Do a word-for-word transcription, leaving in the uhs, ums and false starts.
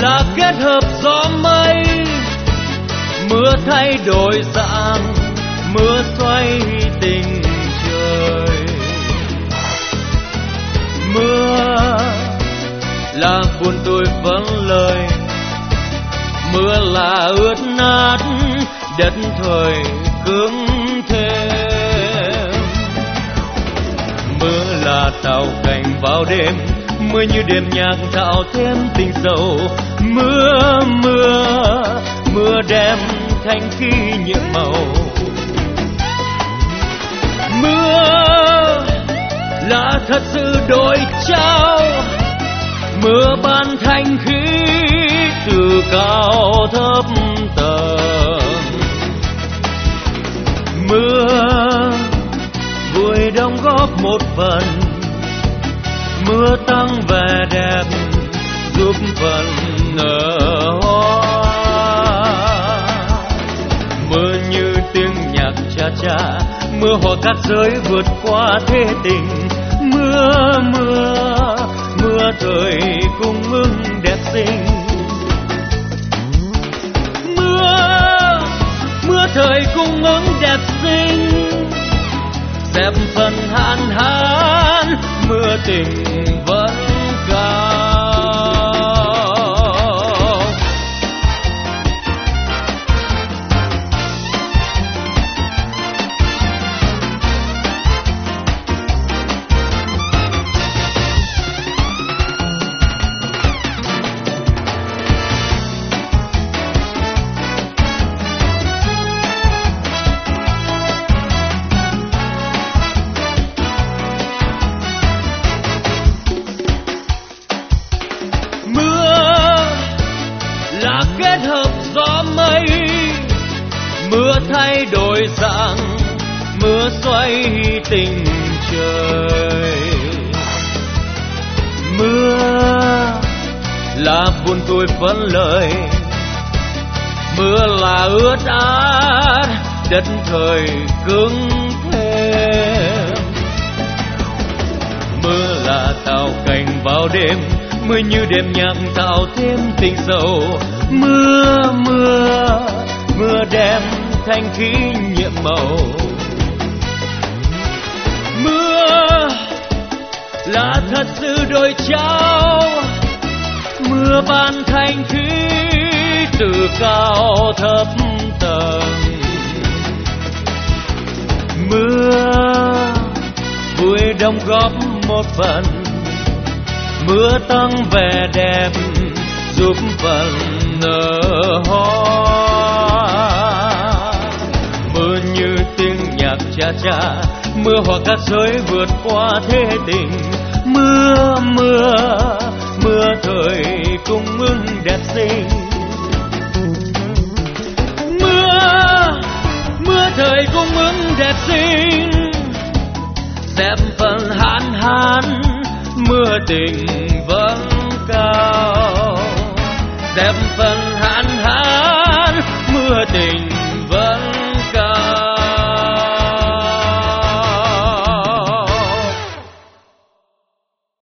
là kết hợp gió mây, mưa thay đổi dạng, mưa xoay tình trời. Mưa là buồn tôi vắng lời, mưa là ướt nát đất thời cứng thêm. Mưa là tạo cảnh vào đêm, mưa như đêm nhạc tạo thêm tình sầu. Mưa mưa mưa đem thanh kỷ niệm màu. Mưa là thật sự đổi trao, mưa ban thanh khí từ cao thấp tầng. Mưa vui đóng góp một phần, mưa tăng vẻ đẹp giúp phần nở hoa. Mưa như tiếng nhạc cha cha, mưa hòa cát giới vượt qua thế tình. Mưa mưa mưa thời cung ứng đẹp xinh. Mưa mưa thời cung ứng đẹp xinh, dẹp phần hạn hán mưa tình vẫn cao. Kết hợp gió mây, mưa thay đổi dạng, mưa xoay tình trời. Mưa là buồn tôi phấn lời, mưa là ướt át đất thời cứng thêm. Mưa là tạo cảnh vào đêm, mưa như đêm nhạc tạo thêm tình sầu. Mưa mưa mưa đem thanh khí nhiệm màu. Mưa là thật sự đổi trao, mưa ban thanh khí từ cao thấp tầng. Mưa vui đóng góp một phần, mưa tăng vẻ đẹp giúp phần nở hoa. Mưa như tiếng nhạc cha cha, mưa hòa cát giới vượt qua thế tình. Mưa mưa mưa thời cung ứng đẹp xinh. Mưa mưa thời cung ứng đẹp xinh, dẹp phần hạn hán mưa tình vẫn cao. Dẹp phần hạn hán mưa tình